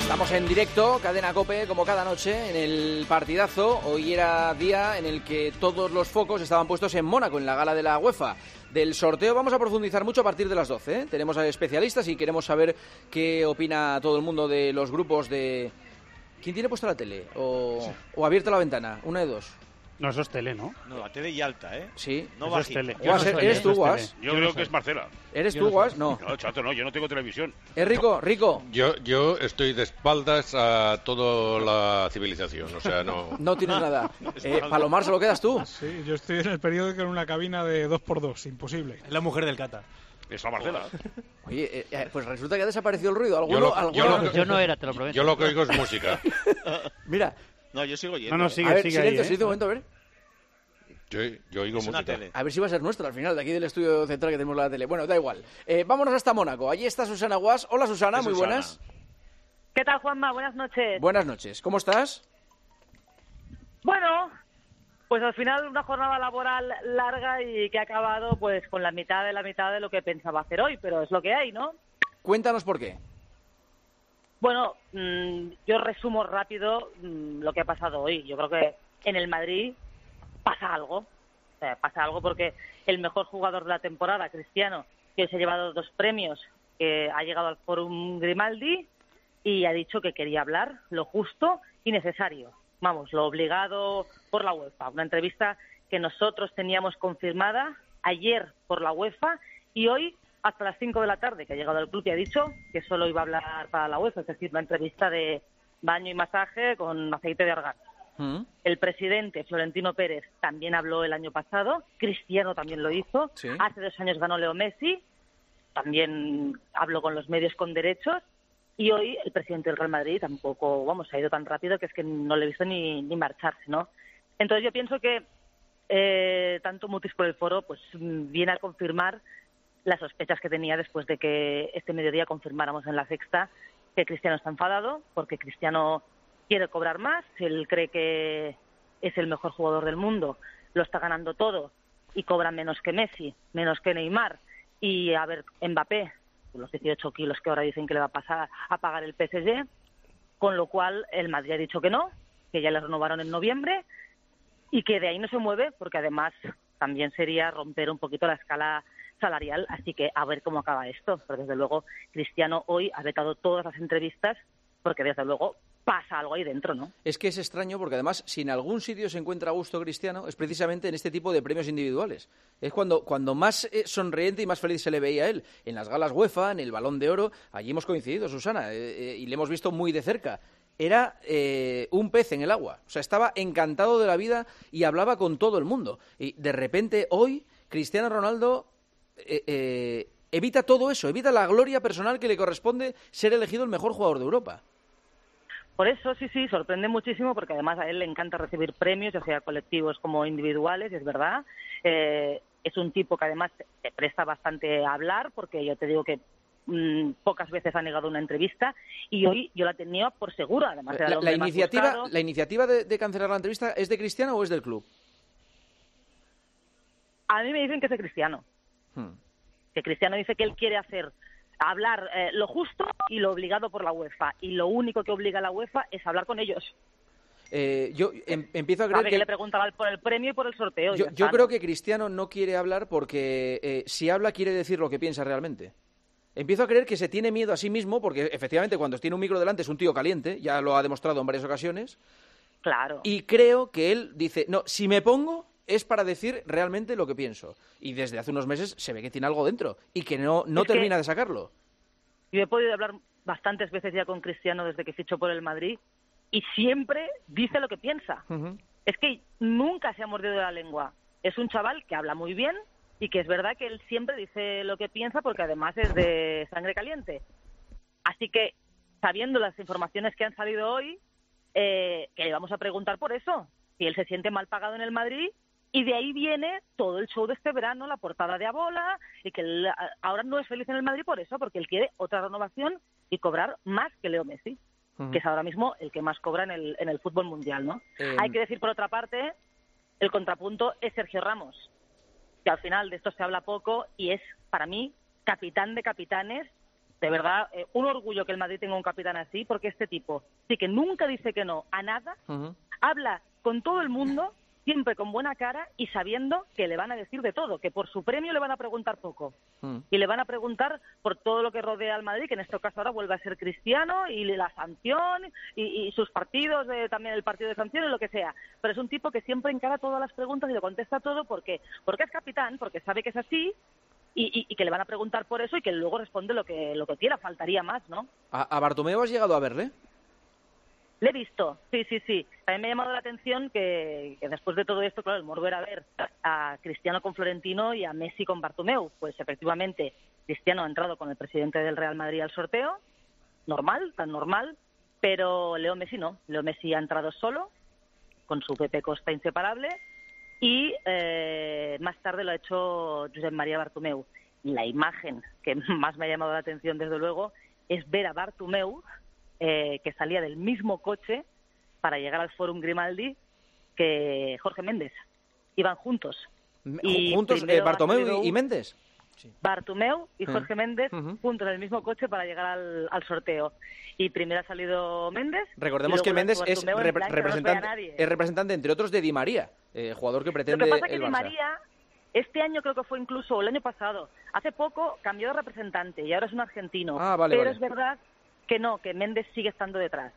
Estamos en directo, Cadena COPE, como cada noche, en el partidazo. Hoy era día en el que todos los focos estaban puestos en Mónaco, en la gala de la UEFA. Del sorteo vamos a profundizar mucho a partir de las 12, ¿eh? Tenemos a especialistas y queremos saber qué opina todo el mundo de los grupos de... ¿Quién tiene puesta la tele? ¿O abierta la ventana? Una de dos. No, eso es tele, ¿no? No, la tele y alta, ¿eh? Sí. No eso es bajita. tele. Guas, ¿eres tú, Guas? Yo creo que es Marcela. ¿Eres tú, Guas? No. No, chato, no, yo no tengo televisión. ¿Es Rico? Yo estoy de espaldas a toda la civilización, o sea, no... No tienes nada. Palomar, ¿se lo quedas tú? Sí, yo estoy en el periódico en una cabina de 2x2, imposible. Es la mujer del Cata. Es la Marcela. Oye, pues resulta que ha desaparecido el ruido. Yo no era, te lo prometo. Yo lo que oigo es música. Mira. No, yo sigo yendo. No, A sigue ver, ahí. silencio, un momento, a ver. Yo oigo Es una música. tele. A ver si va a ser nuestra al final, de aquí del estudio central que tenemos la tele. Bueno, da igual. Vámonos hasta Mónaco. Allí está Susana Guas. Hola, Susana, muy Susana. buenas. ¿Qué tal, Juanma? Buenas noches. Buenas noches. ¿Cómo estás? Bueno, pues al final una jornada laboral larga y que ha acabado pues con la mitad de lo que pensaba hacer hoy, pero es lo que hay, ¿no? Cuéntanos por qué. Bueno, yo resumo rápido lo que ha pasado hoy. Yo creo que en el Madrid pasa algo. O sea, pasa algo porque el mejor jugador de la temporada, Cristiano, que se ha llevado 2 premios, que ha llegado al Fórum Grimaldi y ha dicho que quería hablar lo justo y necesario. Vamos, lo obligado por la UEFA. Una entrevista que nosotros teníamos confirmada ayer por la UEFA y hoy hasta las 5 de la tarde, que ha llegado al club y ha dicho que solo iba a hablar para la UEFA, es decir, una entrevista de baño y masaje con aceite de argán. El presidente, Florentino Pérez, también habló el año pasado, Cristiano también lo hizo, Sí. Hace 2 años ganó Leo Messi, también habló con los medios con derechos, y hoy el presidente del Real Madrid tampoco, ha ido tan rápido que es que no le he visto ni marcharse, ¿no? Entonces yo pienso que tanto Mutis por el foro pues viene a confirmar las sospechas que tenía después de que este mediodía confirmáramos en La Sexta que Cristiano está enfadado, porque Cristiano quiere cobrar más, él cree que es el mejor jugador del mundo, lo está ganando todo y cobra menos que Messi, menos que Neymar, y a ver, Mbappé, los 18 kilos que ahora dicen que le va a pasar a pagar el PSG, con lo cual el Madrid ha dicho que no, que ya le renovaron en noviembre y que de ahí no se mueve, porque además también sería romper un poquito la escala salarial, así que a ver cómo acaba esto. Pero desde luego Cristiano hoy ha vetado todas las entrevistas porque desde luego pasa algo ahí dentro, ¿no? Es que es extraño porque además si en algún sitio se encuentra a gusto Cristiano es precisamente en este tipo de premios individuales. Es cuando más sonriente y más feliz se le veía a él. En las galas UEFA, en el Balón de Oro, allí hemos coincidido, Susana, y le hemos visto muy de cerca. Era un pez en el agua. O sea, estaba encantado de la vida y hablaba con todo el mundo. Y de repente hoy Cristiano Ronaldo evita todo eso, evita la gloria personal que le corresponde ser elegido el mejor jugador de Europa. Por eso, sí, sorprende muchísimo, porque además a él le encanta recibir premios, ya sea colectivos como individuales, es verdad. Es un tipo que además se presta bastante a hablar, porque yo te digo que pocas veces ha negado una entrevista, y hoy yo la tenía por segura. Además, era el hombre más buscado. ¿La iniciativa de cancelar la entrevista es de Cristiano o es del club? A mí me dicen que es de Cristiano. Que Cristiano dice que él quiere hablar lo justo y lo obligado por la UEFA. Y lo único que obliga a la UEFA es hablar con ellos. Yo empiezo a creer que le preguntaba por el premio y por el sorteo. Yo creo que Cristiano no quiere hablar porque si habla quiere decir lo que piensa realmente. Empiezo a creer que se tiene miedo a sí mismo porque efectivamente cuando tiene un micro delante es un tío caliente, ya lo ha demostrado en varias ocasiones. Claro. Y creo que él dice, no, si me pongo es para decir realmente lo que pienso. Y desde hace unos meses se ve que tiene algo dentro y que no termina de sacarlo. Yo he podido hablar bastantes veces ya con Cristiano desde que fichó por el Madrid y siempre dice lo que piensa. Es que nunca se ha mordido la lengua. Es un chaval que habla muy bien y que es verdad que él siempre dice lo que piensa porque además es de sangre caliente. Así que, sabiendo las informaciones que han salido hoy, que le vamos a preguntar por eso, si él se siente mal pagado en el Madrid. Y de ahí viene todo el show de este verano, la portada de Abola, y que él ahora no es feliz en el Madrid por eso, porque él quiere otra renovación y cobrar más que Leo Messi, que es ahora mismo el que más cobra en el fútbol mundial, ¿no? Hay que decir, por otra parte, el contrapunto es Sergio Ramos, que al final de esto se habla poco y es, para mí, capitán de capitanes de verdad, un orgullo que el Madrid tenga un capitán así, porque este tipo sí que nunca dice que no a nada, habla con todo el mundo, siempre con buena cara y sabiendo que le van a decir de todo, que por su premio le van a preguntar poco. Y le van a preguntar por todo lo que rodea al Madrid, que en este caso ahora vuelve a ser Cristiano, y la sanción, y sus partidos, también el partido de sanciones, lo que sea. Pero es un tipo que siempre encara todas las preguntas y le contesta todo porque es capitán, porque sabe que es así, y que le van a preguntar por eso y que luego responde lo que quiera, faltaría más, ¿no? ¿A Bartomeu has llegado a verle? Le he visto, sí. También me ha llamado la atención que después de todo esto, claro, el morbo era ver a Cristiano con Florentino y a Messi con Bartomeu. Pues efectivamente, Cristiano ha entrado con el presidente del Real Madrid al sorteo, normal, tan normal, pero Leo Messi no. Leo Messi ha entrado solo, con su Pepe Costa inseparable, y más tarde lo ha hecho Josep María Bartomeu. Y la imagen que más me ha llamado la atención, desde luego, es ver a Bartomeu, que salía del mismo coche para llegar al Fórum Grimaldi que Jorge Méndez. Iban juntos. ¿Juntos Bartomeu y Méndez? Sí. Bartomeu y Jorge Méndez juntos en el mismo coche para llegar al sorteo. Y primero ha salido Méndez. Recordemos que Méndez es representante, entre otros, de Di María, jugador que pretende el Barça. Lo que pasa es que Di María, este año creo que fue incluso, o el año pasado, hace poco cambió de representante y ahora es un argentino. Pero es verdad que no, que Méndez sigue estando detrás.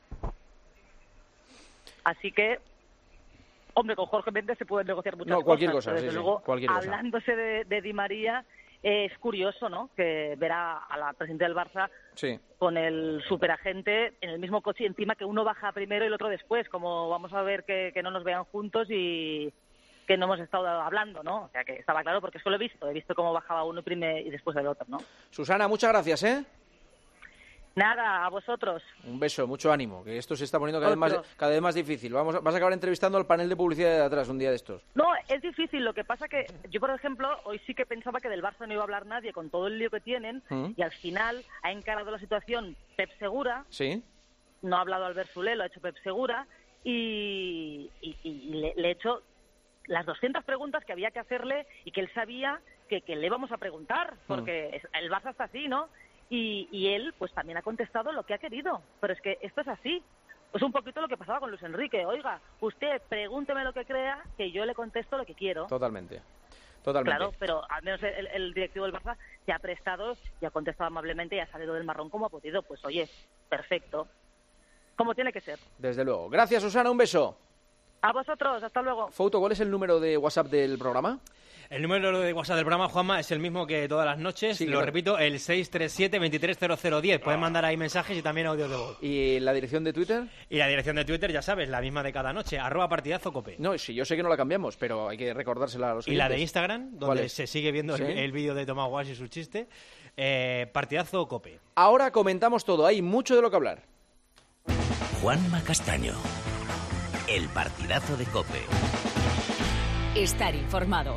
Así que, hombre, con Jorge Méndez se pueden negociar muchas cosas. Cualquier cosa, desde luego, cualquier cosa. Hablándose de Di María, es curioso, ¿no?, que verá a la presidenta del Barça con el superagente en el mismo coche y encima que uno baja primero y el otro después, como vamos a ver que no nos vean juntos y que no hemos estado hablando, ¿no? O sea, que estaba claro porque eso lo he visto cómo bajaba uno primero y después el otro, ¿no? Susana, muchas gracias, ¿eh? Nada, a vosotros. Un beso, mucho ánimo, que esto se está poniendo cada vez más difícil. Vas a acabar entrevistando al panel de publicidad de atrás un día de estos. No, es difícil. Lo que pasa que yo, por ejemplo, hoy sí que pensaba que del Barça no iba a hablar nadie con todo el lío que tienen y al final ha encarado la situación Pep Segura. Sí. No ha hablado Albert Soler, lo ha hecho Pep Segura y le he hecho las 200 preguntas que había que hacerle y que él sabía que le íbamos a preguntar, porque el Barça está así, ¿no? Y él, pues también ha contestado lo que ha querido. Pero es que esto es así. Es un poquito lo que pasaba con Luis Enrique. Oiga, usted pregúnteme lo que crea, que yo le contesto lo que quiero. Totalmente. Claro, pero al menos el directivo del Barça se ha prestado y ha contestado amablemente y ha salido del marrón como ha podido. Pues oye, perfecto. Como tiene que ser. Desde luego. Gracias, Susana. Un beso. A vosotros. Hasta luego. Fouto, ¿cuál es el número de WhatsApp del programa? El número de WhatsApp del programa, Juanma, es el mismo que todas las noches. Sí, repito, el 637-230010. Pueden mandar ahí mensajes y también audios de voz. ¿Y la dirección de Twitter? Y la dirección de Twitter, ya sabes, la misma de cada noche, @partidazocope. No, sí, yo sé que no la cambiamos, pero hay que recordársela a los clientes. Y la de Instagram, donde se sigue viendo el vídeo de Tomás Guas y su chiste, partidazocope. Ahora comentamos todo, hay mucho de lo que hablar. Juanma Castaño, el partidazo de COPE. Estar informado.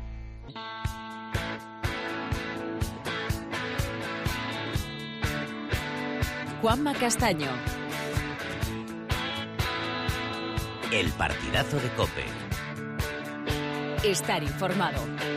Juanma Castaño. El partidazo de COPE. Estar informado.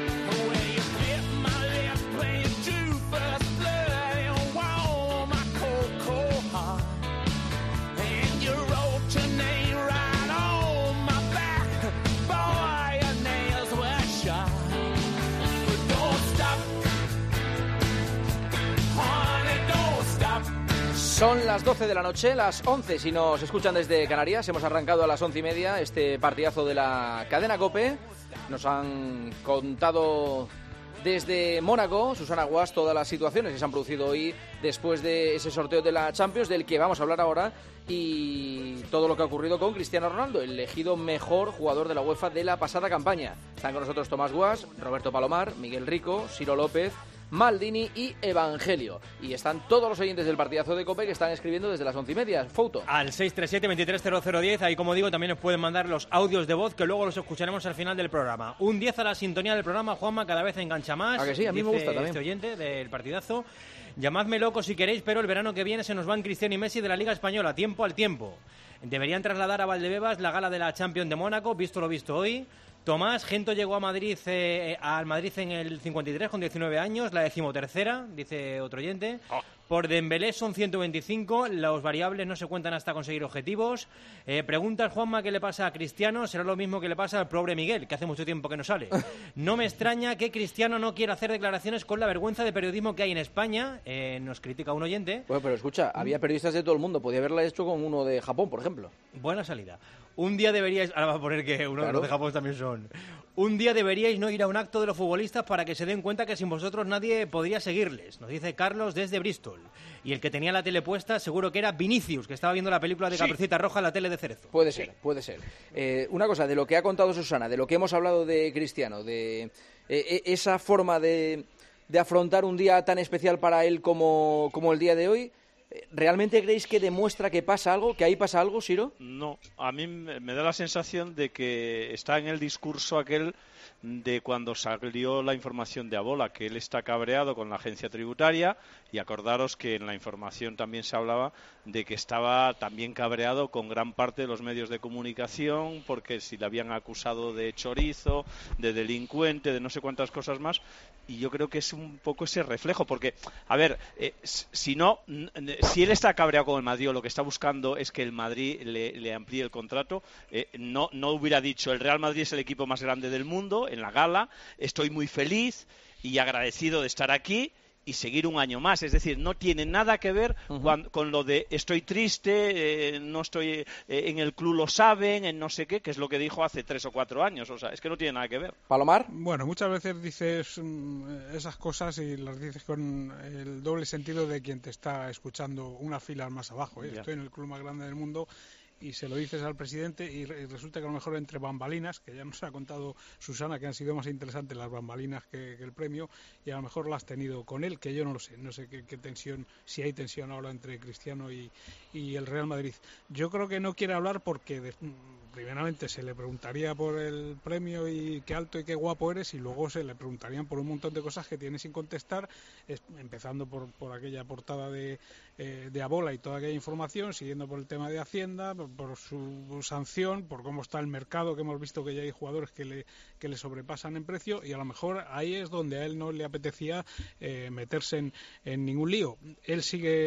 Son las 12 de la noche, las 11 si nos escuchan desde Canarias. Hemos arrancado a las 11:30 este partidazo de la cadena COPE. Nos han contado desde Mónaco, Susana Guas, todas las situaciones que se han producido hoy después de ese sorteo de la Champions, del que vamos a hablar ahora, y todo lo que ha ocurrido con Cristiano Ronaldo, el elegido mejor jugador de la UEFA de la pasada campaña. Están con nosotros Tomás Guas, Roberto Palomar, Miguel Rico, Ciro López, Maldini y Evangelio. Y están todos los oyentes del partidazo de COPE que están escribiendo desde las 11:30. Fouto. Al 637-230010, ahí como digo también nos pueden mandar los audios de voz que luego los escucharemos al final del programa. Un 10 a la sintonía del programa, Juanma, cada vez engancha más. ¿A que sí? A mí me gusta también. Este oyente del partidazo. Llamadme loco si queréis, pero el verano que viene se nos van Cristiano y Messi de la Liga Española, tiempo al tiempo. Deberían trasladar a Valdebebas la gala de la Champions de Mónaco, visto lo visto hoy. Tomás, Gento llegó a Madrid, al Madrid en el 53 con 19 años, la 13ª, dice otro oyente. Por Dembélé son 125, los variables no se cuentan hasta conseguir objetivos. Preguntas, Juanma, ¿qué le pasa a Cristiano? Será lo mismo que le pasa al pobre Miguel, que hace mucho tiempo que no sale. No me extraña que Cristiano no quiera hacer declaraciones con la vergüenza de periodismo que hay en España. Nos critica un oyente. Bueno, pero escucha, había periodistas de todo el mundo. Podía haberla hecho con uno de Japón, por ejemplo. Buena salida. Un día deberíais... Ahora va a poner que uno de los de Japón también son... Un día deberíais no ir a un acto de los futbolistas para que se den cuenta que sin vosotros nadie podría seguirles. Nos dice Carlos desde Bristol. Y el que tenía la tele puesta seguro que era Vinicius, que estaba viendo la película de Caperucita Roja en la tele de Cerezo. Puede ser, puede ser. Una cosa, de lo que ha contado Susana, de lo que hemos hablado de Cristiano, de esa forma de afrontar un día tan especial para él como el día de hoy... ¿Realmente creéis que demuestra que pasa algo, que ahí pasa algo, Siro? No, a mí me da la sensación de que está en el discurso aquel de cuando salió la información de Abola, que él está cabreado con la agencia tributaria, y acordaros que en la información también se hablaba de que estaba también cabreado con gran parte de los medios de comunicación, porque si le habían acusado de chorizo, de delincuente, de no sé cuántas cosas más, y yo creo que es un poco ese reflejo, porque, a ver, si él está cabreado con el Madrid o lo que está buscando es que el Madrid le amplíe el contrato, no hubiera dicho el Real Madrid es el equipo más grande del mundo en la gala, estoy muy feliz y agradecido de estar aquí y seguir un año más. Es decir, no tiene nada que ver con lo de estoy triste, no estoy en el club, lo saben, en no sé qué, que es lo que dijo hace 3 o 4 años. O sea, es que no tiene nada que ver. ¿Palomar? Bueno, muchas veces dices esas cosas y las dices con el doble sentido de quien te está escuchando una fila más abajo. Estoy en el club más grande del mundo. Y se lo dices al presidente y resulta que a lo mejor entre bambalinas, que ya nos ha contado Susana que han sido más interesantes las bambalinas que el premio, y a lo mejor la has tenido con él, que yo no sé qué tensión, si hay tensión ahora entre Cristiano y el Real Madrid. Yo creo que no quiere hablar porque primeramente se le preguntaría por el premio y qué alto y qué guapo eres, y luego se le preguntarían por un montón de cosas que tiene sin contestar, empezando por aquella portada de Abola y toda aquella información, siguiendo por el tema de Hacienda, por su sanción, por cómo está el mercado, que hemos visto que ya hay jugadores que le sobrepasan en precio, y a lo mejor ahí es donde a él no le apetecía meterse en ningún lío. Él sigue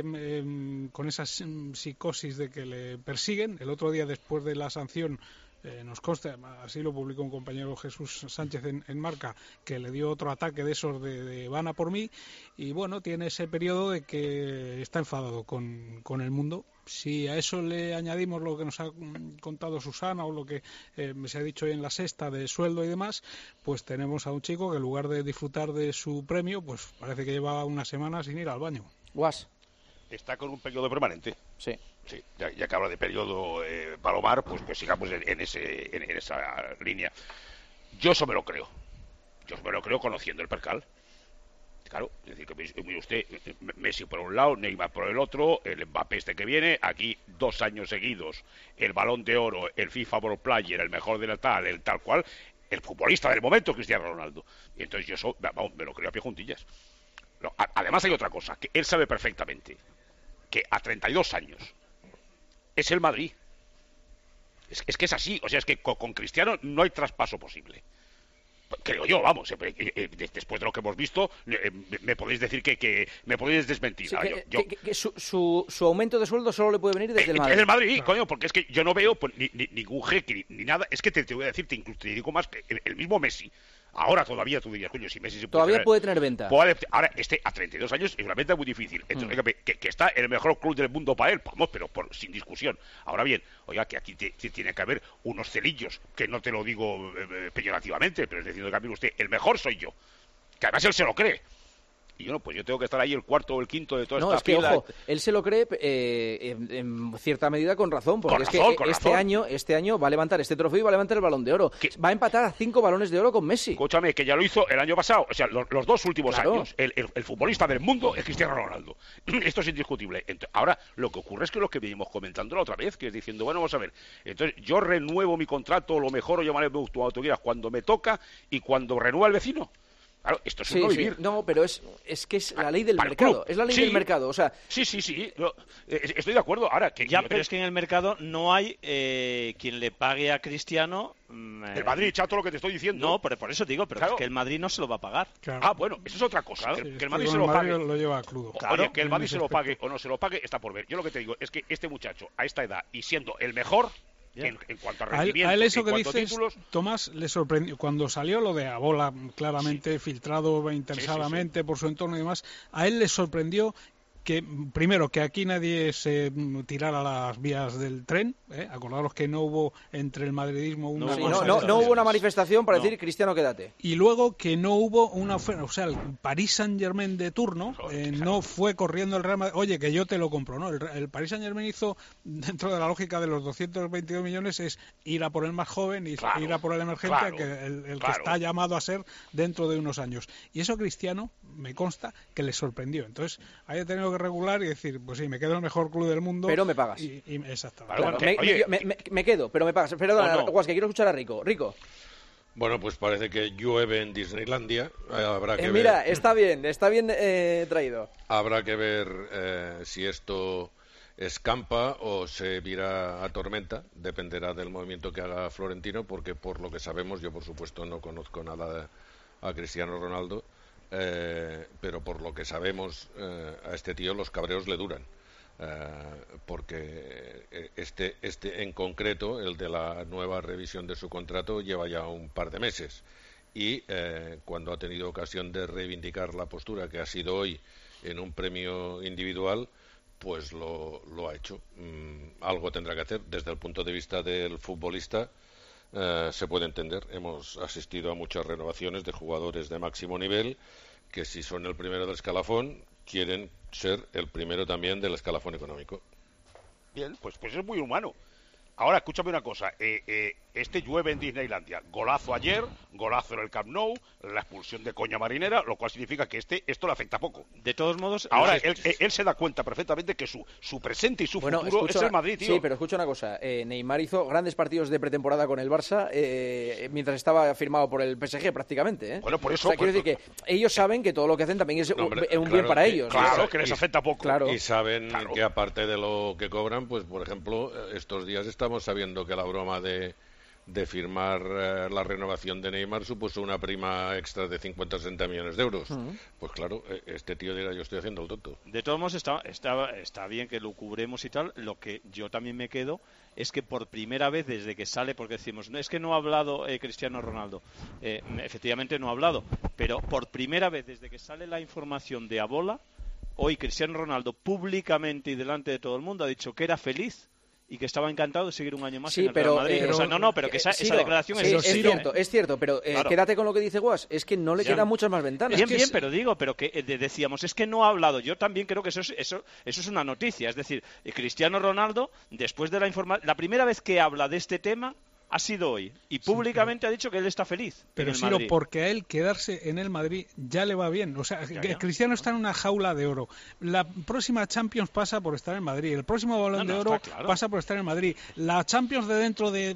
con esa psicosis de que le persiguen. El otro día, después de la sanción, nos consta, así lo publicó un compañero, Jesús Sánchez, en Marca, que le dio otro ataque de esos de van a por mí, y bueno, tiene ese periodo de que está enfadado con el mundo. Si a eso le añadimos lo que nos ha contado Susana o lo que se ha dicho hoy en la sexta de sueldo y demás, pues tenemos a un chico que en lugar de disfrutar de su premio, pues parece que lleva una semana sin ir al baño. Guas. Está con un periodo permanente. Sí. Sí, ya que habla de periodo Palomar, pues sigamos en esa línea. Yo eso me lo creo. Yo me lo creo conociendo el percal. Claro, es decir, que mire usted, Messi por un lado, Neymar por el otro, el Mbappé este que viene, aquí 2 años seguidos, el Balón de Oro, el FIFA World Player, el mejor de la tal, el tal cual, el futbolista del momento, Cristiano Ronaldo. Y entonces yo eso, vamos, me lo creo a pie juntillas. No, además hay otra cosa, que él sabe perfectamente, que a 32 años es el Madrid. Es que es así, o sea, es que con Cristiano no hay traspaso posible. Creo yo, vamos, después de lo que hemos visto, me podéis decir que me podéis desmentir. Sí, que su aumento de sueldo solo le puede venir desde el Madrid. Desde el Madrid, coño, porque es que yo no veo pues, ningún jeque ni nada. Es que te voy a decir, incluso te digo más, que el mismo Messi. Ahora todavía tú dirías, coño, si Messi se puede tener venta. Ahora, a 32 años es una venta muy difícil. Entonces, que está en el mejor club del mundo para él, vamos, pero sin discusión. Ahora bien, oiga, que aquí tiene que haber unos celillos, que no te lo digo peyorativamente, pero es decir, que usted, el mejor soy yo. Que además él se lo cree. Y yo no, pues yo tengo que estar ahí el cuarto o el quinto de toda esta fila. Ojo, él se lo cree en cierta medida con razón, porque este año va a levantar este trofeo y va a levantar el Balón de Oro. Va a empatar a 5 Balones de Oro con Messi. Escúchame, que ya lo hizo el año pasado, o sea, los 2 últimos años, el futbolista del mundo es Cristiano Ronaldo. Esto es indiscutible. Entonces, ahora, lo que ocurre es que lo que venimos comentando la otra vez, que es diciendo, bueno, vamos a ver, entonces yo renuevo mi contrato, lo mejor o llamaré autoridad cuando me toca y cuando renueva el vecino. Claro, esto es un no vivir. No, pero es que es la ley del Para el mercado. club. Es la ley Sí. del mercado. O sea, Sí. Estoy de acuerdo. Ahora, que Ya, pero es que en el mercado no hay quien le pague a Cristiano. el Madrid, chato, lo que te estoy diciendo. No, por eso digo, pero Claro. es que el Madrid no se lo va a pagar. Claro. Ah, bueno, eso es otra cosa. Claro. Que el Madrid Sí, se con lo el Madrid pague. lo lleva crudo. Oye, que el en Madrid ese se lo pague aspecto. o no se lo pague está por ver. Yo lo que te digo es que este muchacho, a esta edad, y siendo el mejor, en cuanto a A rendimiento, él eso en que cuanto a dices, títulos... Tomás, le sorprendió cuando salió lo de Abola, claramente filtrado interesadamente por su entorno y demás. A él le sorprendió que, primero, que aquí nadie se tirara a las vías del tren. Acordaros que no hubo entre el madridismo una sí, cosa no hubo una manifestación para decir Cristiano, quédate. y luego que no hubo una oferta, o sea, el Paris Saint-Germain de turno no fue corriendo el Real Madrid, oye, que yo te lo compro, ¿no? El Paris Saint-Germain hizo, dentro de la lógica de los 222 millones, es ir a por el más joven y ir a por el emergente, que el que está llamado a ser dentro de unos años. Y eso a Cristiano, me consta, que le sorprendió. Entonces, haya tenido que regular y decir, pues sí, me quedo en el mejor club del mundo. Pero me pagas. Exactamente. Claro, Oye, me quedo, pero me pagas. Perdona, no. Guas, que quiero escuchar a Rico. Rico. Bueno, pues parece que llueve en Disneylandia. Habrá que Mira, ver, está bien traído. habrá que ver si esto escampa o se vira a tormenta. Dependerá del movimiento que haga Florentino, porque por lo que sabemos, yo por supuesto no conozco nada a Cristiano Ronaldo, pero por lo que sabemos a este tío los cabreos le duran. Porque este en concreto, el de la nueva revisión de su contrato, lleva ya un par de meses y cuando ha tenido ocasión de reivindicar la postura que ha sido hoy en un premio individual, pues lo ha hecho. Algo tendrá que hacer. Desde el punto de vista del futbolista, se puede entender. Hemos asistido a muchas renovaciones de jugadores de máximo nivel que, si son el primero del escalafón, quieren ser el primero también del escalafón económico. Bien, pues es muy humano. Ahora, escúchame una cosa. Este llueve en Disneylandia. Golazo ayer, golazo en el Camp Nou, la expulsión de Coña Marinera, lo cual significa que esto le afecta poco. De todos modos... Ahora, él se da cuenta perfectamente que su presente y su futuro es el Madrid, tío. Sí, pero escucha una cosa. Neymar hizo grandes partidos de pretemporada con el Barça mientras estaba firmado por el PSG prácticamente. Bueno, por eso... O sea, quiero decir que ellos saben que todo lo que hacen también es un bien para ellos. Claro, que les afecta poco. Claro. Y saben que aparte de lo que cobran, pues por ejemplo, estos días estamos sabiendo que la broma de firmar la renovación de Neymar supuso una prima extra de 50 o 60 millones de euros. Pues claro, este tío dirá, yo estoy haciendo el tonto. De todos modos, está bien que lo cubremos y tal. Lo que yo también me quedo es que por primera vez desde que sale, porque decimos, no, es que no ha hablado Cristiano Ronaldo. Efectivamente no ha hablado, pero por primera vez desde que sale la información de Abola, hoy Cristiano Ronaldo públicamente y delante de todo el mundo ha dicho que era feliz y que estaba encantado de seguir un año más en el Real Madrid. Pero que esa declaración es cierto, pero claro, quédate con lo que dice Guas, es que no le quedan muchas más ventanas. Bien, pero que decíamos, es que no ha hablado. Yo también creo que eso es una noticia. Es decir, Cristiano Ronaldo, después de la primera vez que habla de este tema, ha sido hoy. Y públicamente ha dicho que él está feliz. Pero sí, porque a él quedarse en el Madrid ya le va bien. O sea, Cristiano está en una jaula de oro. La próxima Champions pasa por estar en Madrid. El próximo Balón de Oro pasa por estar en Madrid. La Champions de dentro de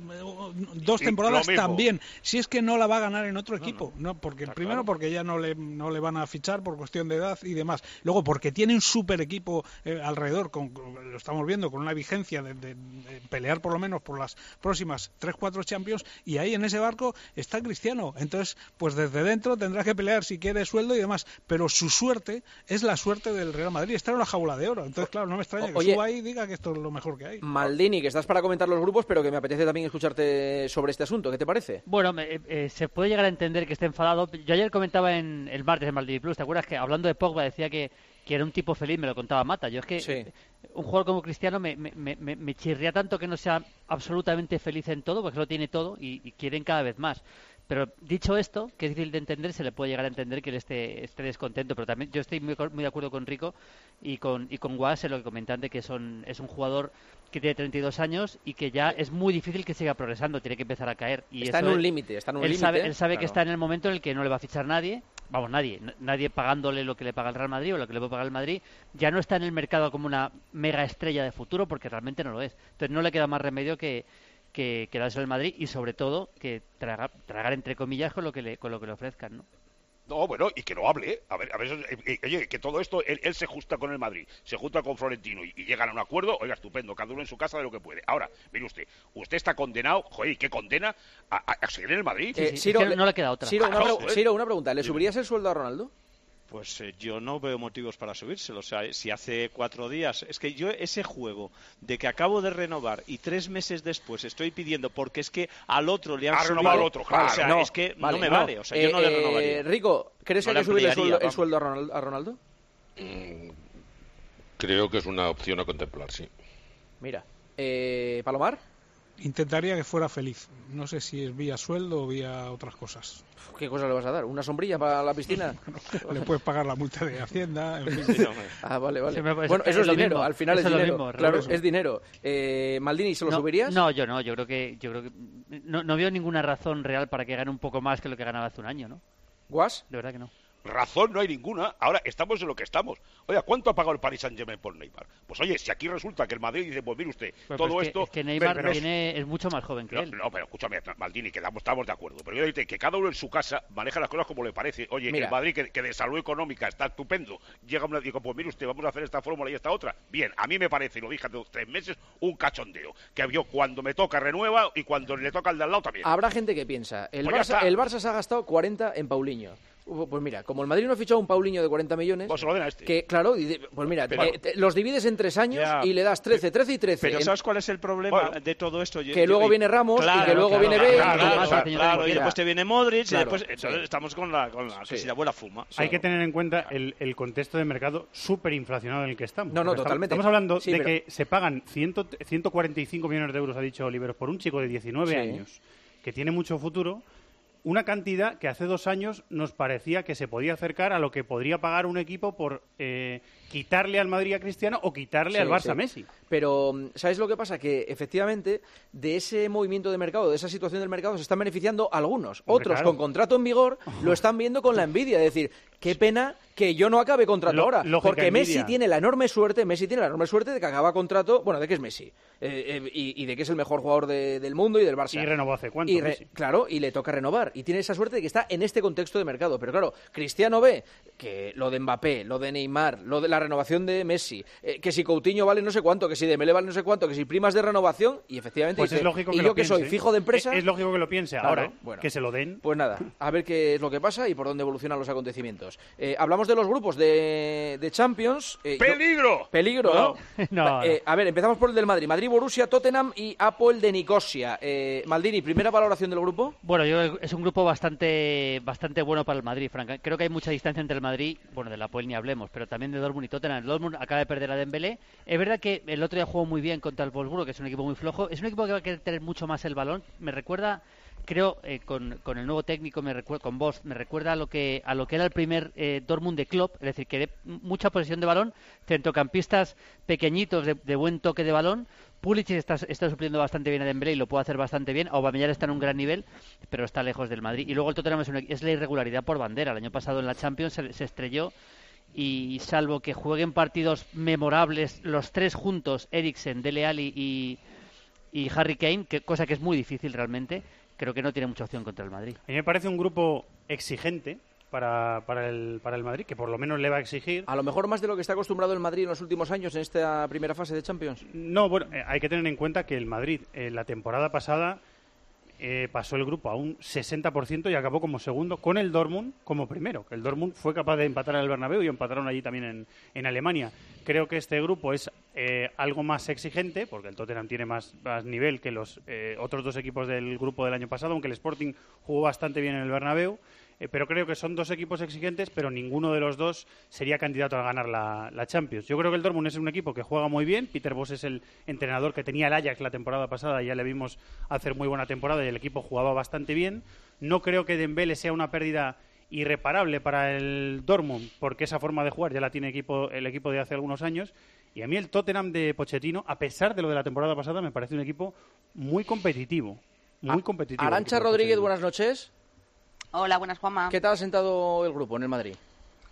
2 temporadas también. Si es que no la va a ganar en otro equipo. No, porque primero porque ya no le van a fichar por cuestión de edad y demás. Luego porque tiene un super equipo alrededor, lo estamos viendo, con una vigencia de pelear por lo menos por las próximas 3-4 Champions, y ahí en ese barco está Cristiano. Entonces, pues desde dentro tendrá que pelear si quiere sueldo y demás, pero su suerte es la suerte del Real Madrid, está en la jaula de oro. Entonces, claro, no me extraña que suba ahí y diga que esto es lo mejor que hay. Maldini, que estás para comentar los grupos, pero que me apetece también escucharte sobre este asunto. ¿Qué te parece? Bueno, se puede llegar a entender que esté enfadado. Yo ayer comentaba el martes en Maldini Plus, ¿te acuerdas que hablando de Pogba decía que era un tipo feliz? Me lo contaba Mata. Yo es que un jugador como Cristiano me chirría tanto que no sea absolutamente feliz en todo, porque lo tiene todo y quieren cada vez más. Pero dicho esto, que es difícil de entender, se le puede llegar a entender que él esté descontento. Pero también yo estoy muy de acuerdo con Rico y con Guas en lo que comentan de que es un jugador que tiene 32 años y que ya es muy difícil que siga progresando, tiene que empezar a caer. Y está en un límite, Él sabe que está en el momento en el que no le va a fichar nadie, nadie pagándole lo que le paga el Real Madrid o lo que le puede pagar el Madrid, ya no está en el mercado como una mega estrella de futuro, porque realmente no lo es. Entonces no le queda más remedio que quedarse en el Madrid y sobre todo que tragar entre comillas con lo que le ofrezcan, ¿no? No, bueno, y que lo hable. A ver, oye, que todo esto, él se junta con el Madrid, se junta con Florentino y llegan a un acuerdo. Oiga, estupendo, cada uno en su casa de lo que puede. Ahora, mire usted está condenado, joder, ¿qué condena? A seguir en el Madrid. Ciro, no le queda otra. Ciro, una pregunta, ¿le subirías el sueldo a Ronaldo? Pues yo no veo motivos para subírselo. O sea, si hace 4 días... Es que yo ese juego de que acabo de renovar y 3 meses después estoy pidiendo porque es que al otro le han subido... renovado al otro, claro. O sea, es que no me vale. O sea, yo no le renovaría. Rico, ¿crees que hay que subirle el sueldo a Ronaldo? Creo que es una opción a contemplar, sí. Mira, ¿Palomar? Intentaría que fuera feliz. No sé si es vía sueldo o vía otras cosas. ¿Qué cosa le vas a dar? ¿Una sombrilla para la piscina? Le puedes pagar la multa de Hacienda. En fin. Vale. Bueno, eso es dinero. Al final es dinero. Mismo, claro, es dinero. Maldini, ¿se lo subirías? No, yo no. Yo creo que no veo ninguna razón real para que gane un poco más que lo que ganaba hace un año, ¿no? ¿Guas? De verdad que no. Razón no hay ninguna. Ahora estamos en lo que estamos. Oiga, ¿cuánto ha pagado el Paris Saint-Germain por Neymar? Pues oye, si aquí resulta que el Madrid dice, pues mire usted, todo esto... Es que Neymar es mucho más joven que él. No, pero escúchame, Maldini, que estamos de acuerdo. Pero yo digo que cada uno en su casa maneja las cosas como le parece. Oye, mira, el Madrid, que de salud económica está estupendo, llega y digo, pues mire usted, vamos a hacer esta fórmula y esta otra. Bien, a mí me parece, y lo dije hace 3 meses, un cachondeo. Que yo cuando me toca renueva y cuando le toca al de al lado también. Habrá gente que piensa, el Barça se ha gastado 40 en Paulinho. Pues mira, como el Madrid no ha fichado un Paulinho de 40 millones... Pues se lo den a este. Que, claro, pues mira, los divides en 3 años y le das 13 y 13. Pero ¿sabes cuál es el problema de todo esto? Que luego viene Ramos y que luego viene Bale... Claro, y después te viene Modric y después... Entonces estamos con la que si la abuela fuma. Hay que tener en cuenta el contexto de mercado súper inflacionado en el que estamos. No, totalmente. Estamos hablando de que se pagan 145 millones de euros, ha dicho Oliveros, por un chico de 19 años que tiene mucho futuro. Una cantidad que hace 2 años nos parecía que se podía acercar a lo que podría pagar un equipo por quitarle al Madrid a Cristiano o quitarle al Barça a Messi. Pero, ¿sabes lo que pasa? Que efectivamente de ese movimiento de mercado, de esa situación del mercado, se están beneficiando algunos. Otros, con contrato en vigor, lo están viendo con la envidia. Es decir, qué pena que yo no acabe contrato ahora. Porque Messi tiene la enorme suerte de que acaba contrato, bueno, de que es Messi. Y de que es el mejor jugador del mundo y del Barça. Y renovó hace cuánto, Messi. Claro, y le toca renovar. Y tiene esa suerte de que está en este contexto de mercado. Pero claro, Cristiano ve que lo de Mbappé, lo de Neymar, lo de la renovación de Messi, que si Coutinho vale no sé cuánto, que si Dembélé vale no sé cuánto, que si primas de renovación, y efectivamente pues dice, es lógico que y yo que soy fijo de empresa... Es lógico que lo piense ahora, bueno, que se lo den. Pues nada, a ver qué es lo que pasa y por dónde evolucionan los acontecimientos. Hablamos de los grupos de Champions. ¡Peligro! Peligro, ¿no? No. A ver, empezamos por el del Madrid. Madrid, Borussia, Tottenham y Apoel de Nicosia. Maldini, ¿primera valoración del grupo? Bueno, es un grupo bastante bueno para el Madrid, Frank. Creo que hay mucha distancia entre el Madrid, bueno, del Apoel ni hablemos, pero también de Dortmund y Tottenham. El Dortmund acaba de perder a Dembélé. Es verdad que el otro día jugó muy bien contra el Wolfsburgo, que es un equipo muy flojo. Es un equipo que va a querer tener mucho más el balón. Me recuerda, creo, con el nuevo técnico, con Bosz, me recuerda a lo que era el primer Dortmund de Klopp, es decir, que mucha posesión de balón, centrocampistas pequeñitos de buen toque de balón. Pulisic está supliendo bastante bien a Dembélé y lo puede hacer bastante bien. Aubameyang está en un gran nivel, pero está lejos del Madrid. Y luego el Tottenham es la irregularidad por bandera. El año pasado en la Champions se estrelló. Y salvo que jueguen partidos memorables los 3 juntos, Eriksen, Dele Alli y Harry Kane, cosa que es muy difícil realmente, creo que no tiene mucha opción contra el Madrid. A mí me parece un grupo exigente para el Madrid, que por lo menos le va a exigir. A lo mejor más de lo que está acostumbrado el Madrid en los últimos años en esta primera fase de Champions. No, bueno, hay que tener en cuenta que el Madrid la temporada pasada pasó el grupo a un 60% y acabó como segundo, con el Dortmund como primero. El Dortmund fue capaz de empatar en el Bernabéu y empataron allí también en Alemania. Creo que este grupo es algo más exigente, porque el Tottenham tiene más nivel que los otros 2 equipos del grupo del año pasado, aunque el Sporting jugó bastante bien en el Bernabéu. Pero creo que son 2 equipos exigentes, pero ninguno de los 2 sería candidato a ganar la Champions. Yo creo que el Dortmund es un equipo que juega muy bien. Peter Bosz es el entrenador que tenía el Ajax la temporada pasada, ya le vimos hacer muy buena temporada y el equipo jugaba bastante bien. No creo que Dembélé sea una pérdida irreparable para el Dortmund, porque esa forma de jugar ya la tiene el equipo de hace algunos años. Y a mí el Tottenham de Pochettino, a pesar de lo de la temporada pasada, me parece un equipo muy competitivo. Muy competitivo. Arantxa Rodríguez, buenas noches. Hola, buenas, Juanma. ¿Qué tal ha sentado el grupo en el Madrid?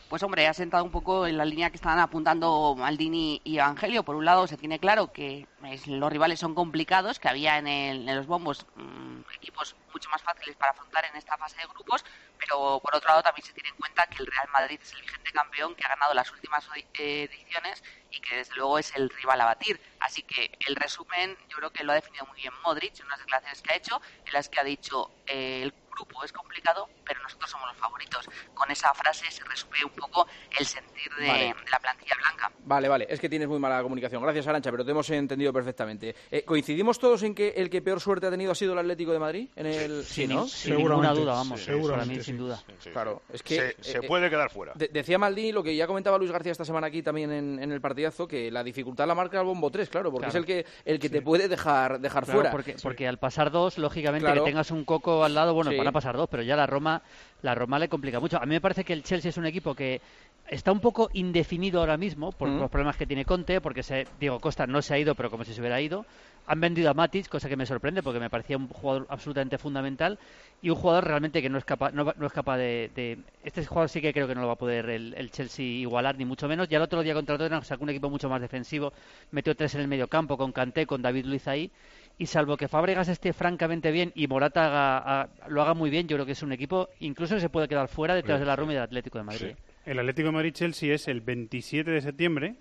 pues hombre, ha sentado un poco en la línea que estaban apuntando Maldini y Evangelio. Por un lado, se tiene claro que los rivales son complicados, que había en los bombos equipos mucho más fáciles para afrontar en esta fase de grupos, pero por otro lado también se tiene en cuenta que el Real Madrid es el vigente campeón, que ha ganado las últimas ediciones y que desde luego es el rival a batir. Así que el resumen yo creo que lo ha definido muy bien Modric en unas declaraciones que ha hecho, en las que ha dicho el grupo es complicado, pero nosotros somos los favoritos. Con esa frase se resume un poco el sentir de la plantilla blanca. Vale, es que tienes muy mala comunicación. Gracias, Arantxa, pero te hemos entendido perfectamente. ¿Coincidimos todos en que el que peor suerte ha tenido ha sido el Atlético de Madrid? Sí, ¿no? Sin ninguna duda, vamos. Seguramente, para mí, sin duda. Sí. Claro, es que se puede quedar fuera. Decía Maldini, lo que ya comentaba Luis García esta semana aquí también en el partidazo, que la dificultad la marca el bombo 3, claro, porque es el que te puede dejar fuera. Porque al pasar 2, lógicamente, que tengas un Coco al lado, van a pasar 2, pero ya la Roma le complica mucho. A mí me parece que el Chelsea es un equipo que está un poco indefinido ahora mismo por los problemas que tiene Conte, porque Diego Costa no se ha ido, pero como si se hubiera ido. Han vendido a Matic, cosa que me sorprende porque me parecía un jugador absolutamente fundamental y un jugador realmente que no es capaz de... Este jugador sí que creo que no lo va a poder el Chelsea igualar, ni mucho menos. Ya el otro día contra el Tottenham sacó un equipo mucho más defensivo, metió 3 en el medio campo con Kanté, con David Luiz ahí, y salvo que Fábregas esté francamente bien y Morata lo haga muy bien, yo creo que es un equipo incluso que se puede quedar fuera detrás de la Roma y del Atlético de Madrid. Sí. El Atlético de Madrid-Chelsea es el 27 de septiembre,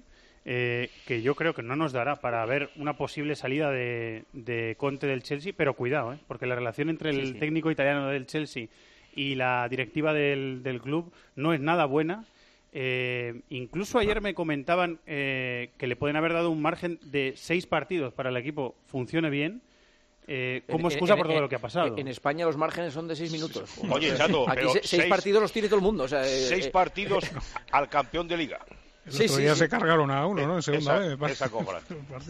que yo creo que no nos dará para ver una posible salida de Conte del Chelsea, pero cuidado, porque la relación entre el técnico italiano del Chelsea y la directiva del club no es nada buena. Incluso ayer me comentaban que le pueden haber dado un margen de 6 partidos para el equipo funcione bien, como excusa por todo lo que ha pasado. En España los márgenes son de 6 minutos. Oye, Chato, aquí 6 partidos los tiene todo el mundo. O sea, 6 partidos al campeón de Liga. El otro día se cargaron a uno, ¿no? En segunda vez. Esa compra.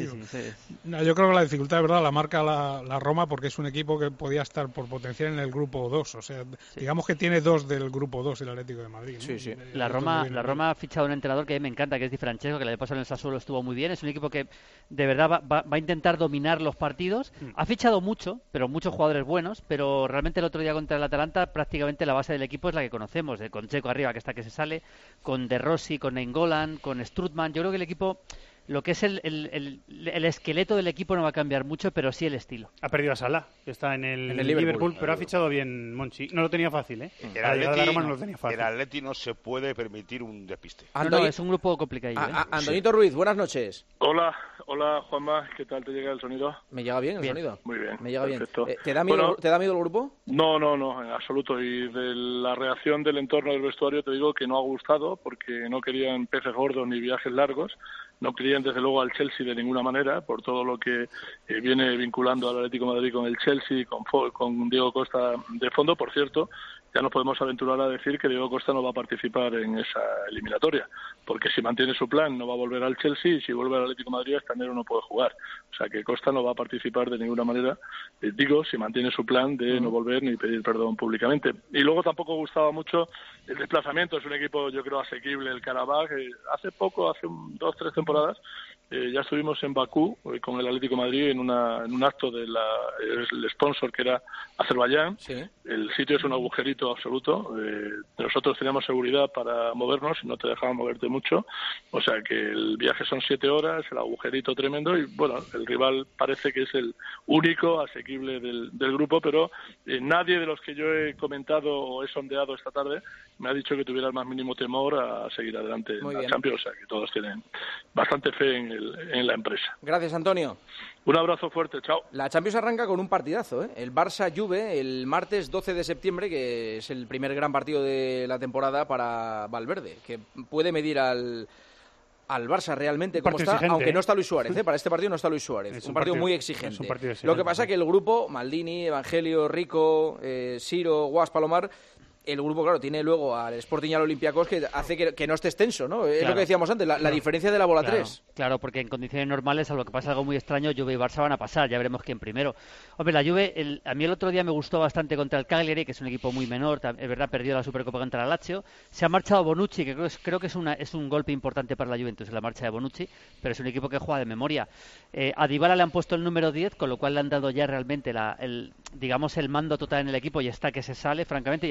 No, yo creo que la dificultad de verdad la marca la Roma, porque es un equipo que podía estar por potencial en el grupo 2. O sea, digamos que tiene 2 del grupo 2 el Atlético de Madrid, ¿no? La Roma ha fichado un entrenador que a mí me encanta, que es Di Francesco, que el año pasado en el Sassuolo estuvo muy bien. Es un equipo que de verdad va a intentar dominar los partidos. Ha fichado mucho, pero muchos jugadores buenos, pero realmente el otro día contra el Atalanta prácticamente la base del equipo es la que conocemos, con Checo arriba, que está que se sale, con De Rossi, con Nainggolan, con Strootman. Yo creo que el equipo, lo que es el esqueleto del equipo no va a cambiar mucho, pero sí el estilo. Ha perdido a Salah, que está en el Liverpool, pero ha fichado bien Monchi. No lo tenía fácil, ¿eh? El Atleti no se puede permitir un despiste. No, es un grupo complicado. Antonito Ruiz, buenas noches. Hola, Juanma, ¿qué tal te llega el sonido? ¿Me llega bien el sonido? Muy bien. Me llega perfecto. Bien. ¿Te da miedo el grupo? No, en absoluto. Y de la reacción del entorno del vestuario te digo que no ha gustado, porque no querían peces gordos ni viajes largos. No querían desde luego al Chelsea de ninguna manera, por todo lo que viene vinculando al Atlético de Madrid con el Chelsea, con Diego Costa de fondo. Por cierto, ya nos podemos aventurar a decir que Diego Costa no va a participar en esa eliminatoria, porque si mantiene su plan no va a volver al Chelsea, y si vuelve al Atlético de Madrid hasta enero no puede jugar. O sea que Costa no va a participar de ninguna manera, si mantiene su plan de no volver ni pedir perdón públicamente. Y luego tampoco gustaba mucho el desplazamiento. Es un equipo, yo creo, asequible, el Karabaj. Hace 2-3 temporadas ya estuvimos en Bakú con el Atlético de Madrid en un acto del sponsor, que era Azerbaiyán. Sí. El sitio es un agujerito absoluto. Nosotros teníamos seguridad para movernos y no te dejaban moverte mucho. O sea que el viaje son 7 horas, el agujerito tremendo, y bueno, el rival parece que es el único asequible del grupo, pero nadie de los que yo he comentado o he sondeado esta tarde me ha dicho que tuviera el más mínimo temor a seguir adelante en la Champions. O sea que todos tienen bastante fe en la empresa. Gracias, Antonio. Un abrazo fuerte, chao. La Champions arranca con un partidazo, ¿eh? El Barça-Juve el martes 12 de septiembre, que es el primer gran partido de la temporada para Valverde, que puede medir al Barça realmente cómo está, aunque no está Luis Suárez, Para este partido no está Luis Suárez. Es un partido muy exigente. Lo que pasa es que el grupo, Maldini, Evangelio, Rico, Siro, Guas, Palomar, el grupo, claro, tiene luego al Sporting y al Olympiacos, que hace que no esté extenso, ¿no? Es lo que decíamos antes, la diferencia de la bola 3. Claro, porque en condiciones normales, a lo que pasa algo muy extraño, Juve y Barça van a pasar, ya veremos quién primero. Hombre, la Juve, a mí el otro día me gustó bastante contra el Cagliari, que es un equipo muy menor, es verdad, perdió la Supercopa contra el Lazio. Se ha marchado Bonucci, que creo que es un golpe importante para la Juventus, la marcha de Bonucci, pero es un equipo que juega de memoria. A Dybala le han puesto el número 10, con lo cual le han dado ya realmente el mando total en el equipo, y está que se sale, francamente, y ha fichado muy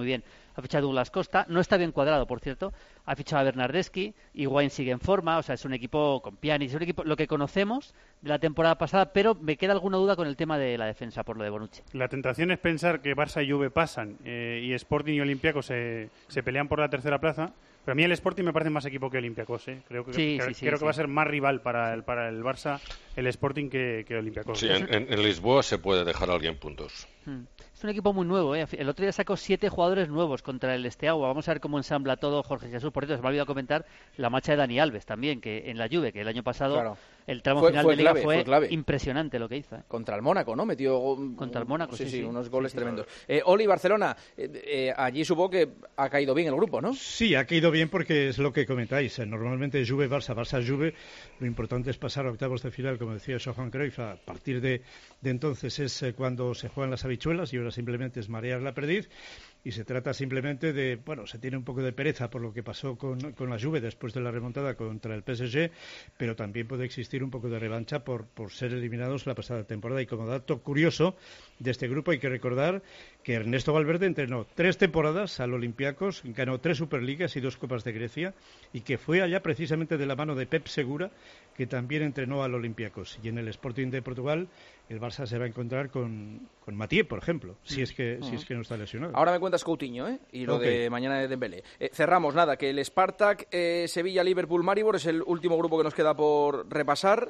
muy bien. Ha fichado a Douglas Costa, no está bien cuadrado, por cierto. Ha fichado a Bernardeschi, Higuaín sigue en forma, o sea, es un equipo con Pjanic, es un equipo lo que conocemos de la temporada pasada, pero me queda alguna duda con el tema de la defensa por lo de Bonucci. La tentación es pensar que Barça y Juve pasan y Sporting y Olympiacos se pelean por la tercera plaza. Pero a mí el Sporting me parece más equipo que Olympiacos, ¿eh? Creo que va a ser más rival para el Barça el Sporting que Olympiacos. Sí, en Lisboa se puede dejar a alguien puntos. Es un equipo muy nuevo, ¿eh? El otro día sacó 7 jugadores nuevos contra el Steaua. Vamos a ver cómo ensambla todo Jorge Jesús. Por cierto, se me ha olvidado comentar la marcha de Dani Alves también, que en la Juve, que el año pasado el tramo final de Liga fue impresionante lo que hizo. Contra el Mónaco, ¿no? Metió contra el Mónaco, sí, unos goles tremendos. Oli, Barcelona, allí supongo que ha caído bien el grupo, ¿no? Sí, ha caído bien porque es lo que comentáis. Normalmente Juve-Barça, Barça-Juve, lo importante es pasar a octavos de final, como decía Johan Cruyff. A partir de entonces es cuando se juegan las habichuelas y ahora simplemente es marear la perdiz. Y se trata simplemente de, se tiene un poco de pereza por lo que pasó con la Juve después de la remontada contra el PSG, pero también puede existir un poco de revancha por ser eliminados la pasada temporada. Y como dato curioso de este grupo hay que recordar que Ernesto Valverde entrenó 3 temporadas al Olympiacos, ganó 3 Superligas y 2 Copas de Grecia, y que fue allá precisamente de la mano de Pep Segura, que también entrenó al Olympiacos. Y en el Sporting de Portugal el Barça se va a encontrar con Mathieu, por ejemplo, si es que no está lesionado. Ahora me cuentas Coutinho, y lo de mañana de Dembélé. Cerramos, que el Spartak, Sevilla, Liverpool, Maribor es el último grupo que nos queda por repasar.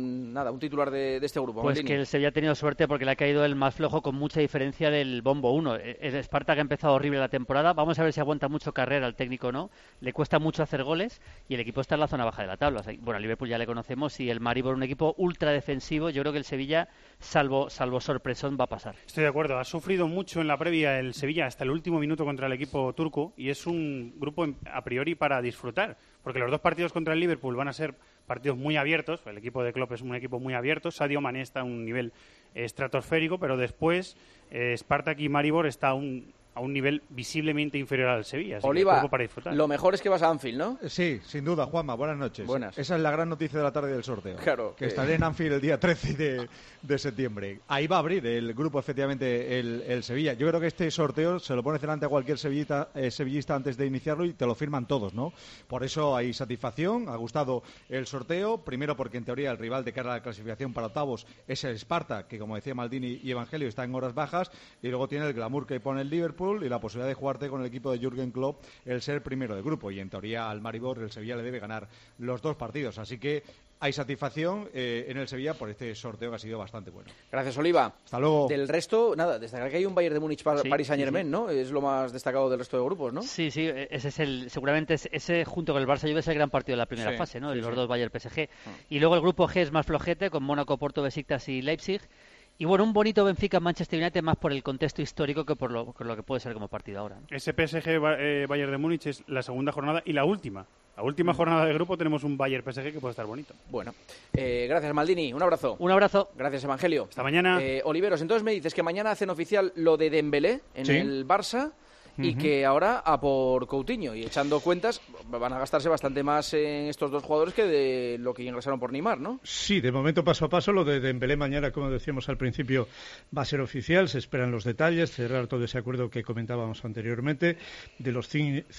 Un titular de este grupo. Pues Maldini. que el Sevilla ha tenido suerte porque le ha caído el más flojo con mucha diferencia del bombo 1. El Spartak ha empezado horrible la temporada. Vamos a ver si aguanta mucho Carrera el técnico o no. Le cuesta mucho hacer goles y el equipo está en la zona baja de la tabla. O sea, bueno, a Liverpool ya le conocemos y el Maribor un equipo ultra defensivo. Yo creo que el Sevilla, salvo sorpresón, va a pasar. Estoy de acuerdo. Ha sufrido mucho en la previa el Sevilla hasta el último minuto contra el equipo turco y es un grupo a priori para disfrutar. Porque los 2 partidos contra el Liverpool van a ser partidos muy abiertos. El equipo de Klopp es un equipo muy abierto. Sadio Mané está a un nivel estratosférico, pero después Spartak y Maribor está a un nivel visiblemente inferior al Sevilla. Oliva, para disfrutar. Lo mejor es que vas a Anfield, ¿no? Sí, sin duda, Juanma. Buenas noches. Buenas. Esa es la gran noticia de la tarde del sorteo. Claro. Que estaré en Anfield el día 13 de septiembre. Ahí va a abrir el grupo, efectivamente, el Sevilla. Yo creo que este sorteo se lo pones delante a cualquier sevillista antes de iniciarlo y te lo firman todos, ¿no? Por eso hay satisfacción. Ha gustado el sorteo. Primero porque, en teoría, el rival de cara a la clasificación para octavos es el Spartak, que, como decía Maldini y Evangelio, está en horas bajas. Y luego tiene el glamour que pone el Liverpool y la posibilidad de jugarte con el equipo de Jürgen Klopp el ser primero de grupo, y en teoría al Maribor el Sevilla le debe ganar los 2 partidos, así que hay satisfacción en el Sevilla por este sorteo que ha sido bastante bueno. Gracias, Oliva. Hasta luego. Del resto, destacar que hay un Bayern de Múnich Paris Saint-Germain, ¿no? Es lo más destacado del resto de grupos, ¿no? Sí, ese es seguramente ese junto con el Barça Juve es el gran partido de la primera fase, ¿no? Los 2 Bayern PSG. Y luego el grupo G es más flojete con Mónaco, Porto, Besiktas y Leipzig. Y bueno, un bonito Benfica-Manchester United más por el contexto histórico que por lo que puede ser como partido ahora, ¿no? Ese PSG Bayern de Múnich es la segunda jornada y la última. La última jornada del grupo tenemos un Bayern-PSG que puede estar bonito. Bueno, gracias Maldini, un abrazo. Un abrazo. Gracias Evangelio. Hasta mañana. Oliveros, entonces me dices que mañana hacen oficial lo de Dembélé en el Barça. Y que ahora a por Coutinho, y echando cuentas van a gastarse bastante más en estos 2 jugadores que de lo que ingresaron por Neymar, ¿no? Sí, de momento paso a paso. Lo de Dembélé mañana, como decíamos al principio, va a ser oficial. Se esperan los detalles, cerrar todo ese acuerdo que comentábamos anteriormente de los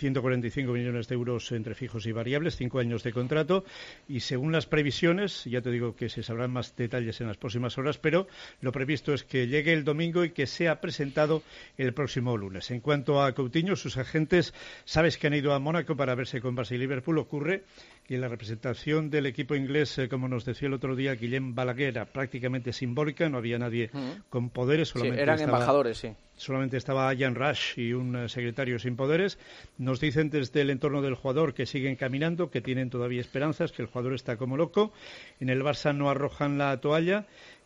145 millones de euros entre fijos y variables, 5 años de contrato, y según las previsiones, ya te digo que se sabrán más detalles en las próximas horas, pero lo previsto es que llegue el domingo y que sea presentado el próximo lunes. En cuanto a Coutinho, sus agentes, sabes que han ido a Mónaco para verse con Barça y Liverpool. Ocurre que la representación del equipo inglés, como nos decía el otro día Guillem Balaguer, era prácticamente simbólica, no había nadie con poderes, solamente eran embajadores, sí. Solamente estaba Ian Rush y un secretario sin poderes. Nos dicen desde el entorno del jugador que siguen caminando, que tienen todavía esperanzas, que el jugador está como loco. En el Barça no arrojan la toalla.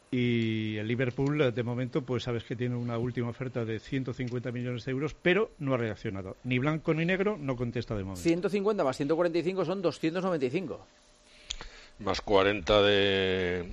Y el Liverpool, de momento, pues sabes que tiene una última oferta de 150 millones de euros, pero no ha reaccionado. Ni blanco ni negro, no contesta de momento. 150 más 145 son 295. Más 40 de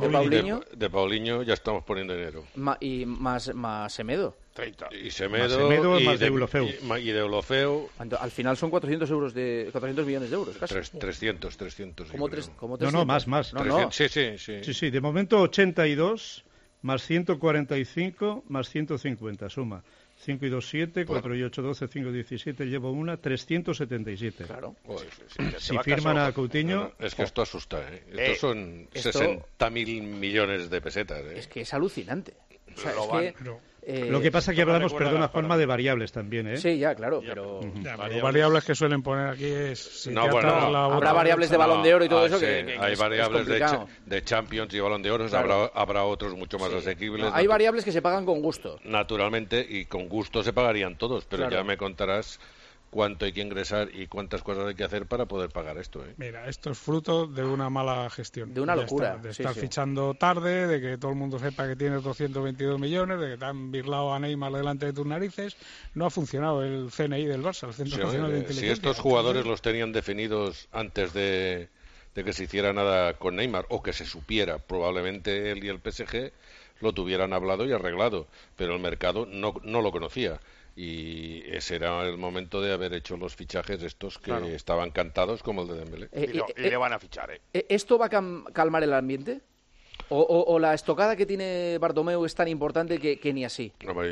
Paulinho, ya estamos poniendo dinero. Y más Semedo. 30. Y Semedo más de Deulofeu. Y de Deulofeu. Al final son 400 millones de euros, casi. 300. ¿Cómo 300? No, más. No. Sí. De momento 82 más 145 más 150, suma 5 y 2, 7, 4 y 8, 12, 5 y 17, llevo una, 377. Claro. Si firman a Coutinho... Es que esto asusta, ¿eh? Estos son 60.000 millones de pesetas, ¿eh? Es que es alucinante. O sea, lo que pasa es que hablamos, perdona Juanma, de variables también, ¿eh? Sí, ya, claro, pero... variables que suelen poner aquí es... habrá variables de Balón de Oro y todo eso que hay variables de Champions y Balón de Oro, claro. habrá otros mucho más asequibles. Hay variables que se pagan con gusto. Naturalmente, y con gusto se pagarían todos, pero claro. Ya me contarás cuánto hay que ingresar y cuántas cosas hay que hacer para poder pagar esto, ¿eh? Mira, esto es fruto de una mala gestión. De una locura. De estar fichando tarde, de que todo el mundo sepa que tienes 222 millones, de que te han birlado a Neymar delante de tus narices. No ha funcionado el CNI del Barça, el Centro Nacional de Inteligencia. Si estos jugadores los tenían definidos antes de que se hiciera nada con Neymar, o que se supiera, probablemente él y el PSG lo tuvieran hablado y arreglado, pero el mercado no lo conocía. Y ese era el momento de haber hecho los fichajes estos que estaban cantados, como el de Dembélé. Y le van a fichar, ¿Esto va a calmar el ambiente? ¿O la estocada que tiene Bartomeu es tan importante que ni así?